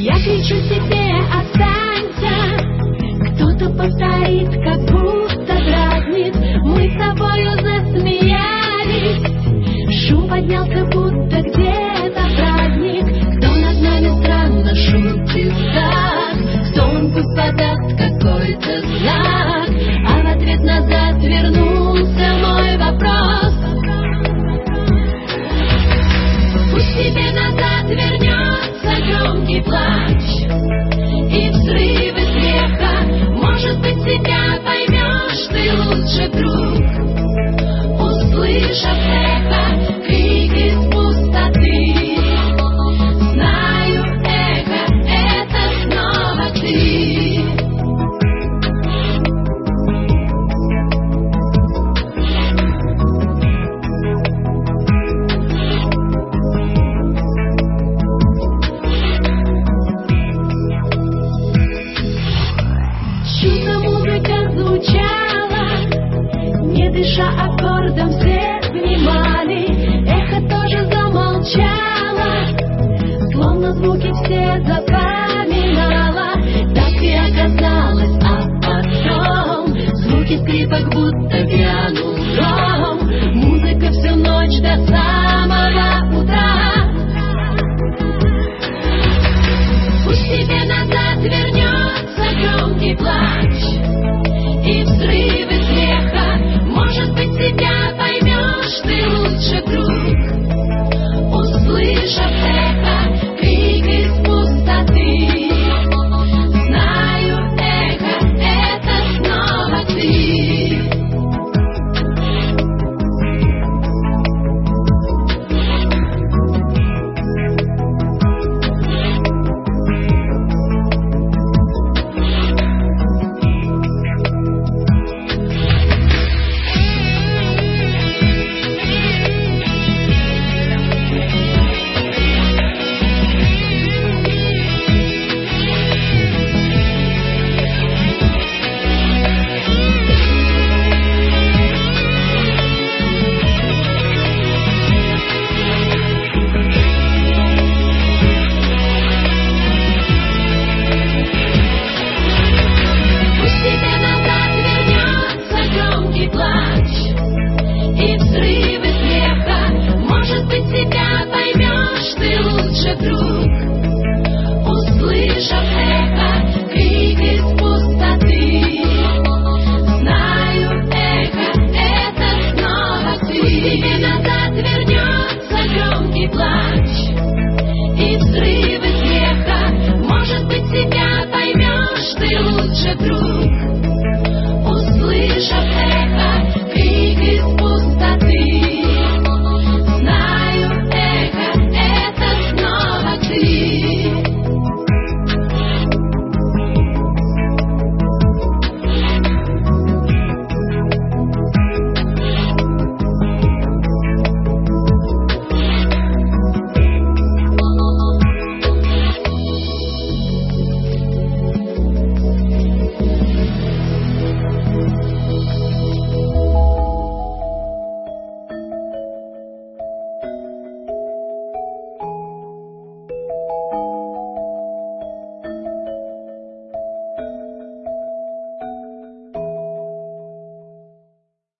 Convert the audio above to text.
Я кричу себе: останься. Кто-то повторит, как будто дразнит. Мы с тобою засмеялись. Шум поднялся, будто где-то праздник. Кто над нами странно шутит так? Кто он пусть подаст какой-то знак? А в ответ назад вернулся мой вопрос. Пусть тебе назад вернется громкий плач и взрывы смеха. Может быть, себя поймешь ты лучше вдруг, услышав эхо, крик из пустоты. Знаю, эхо — это снова ты. Чудо музыка звучала, не дыша аккордом все внимали. Эхо тоже замолчало, словно звуки все запоминало. Так и оказалось, а потом звуки скрипок будто грянул гром. Музыка всю ночь до самого утра. Пусть тебе назад вернется громкий плач и взрывы смеха. Может быть, себя поймешь ты лучше вдруг, услышав эхо, крик из пустоты. Знаю, эхо — это снова ты. Назад вернется громкий плач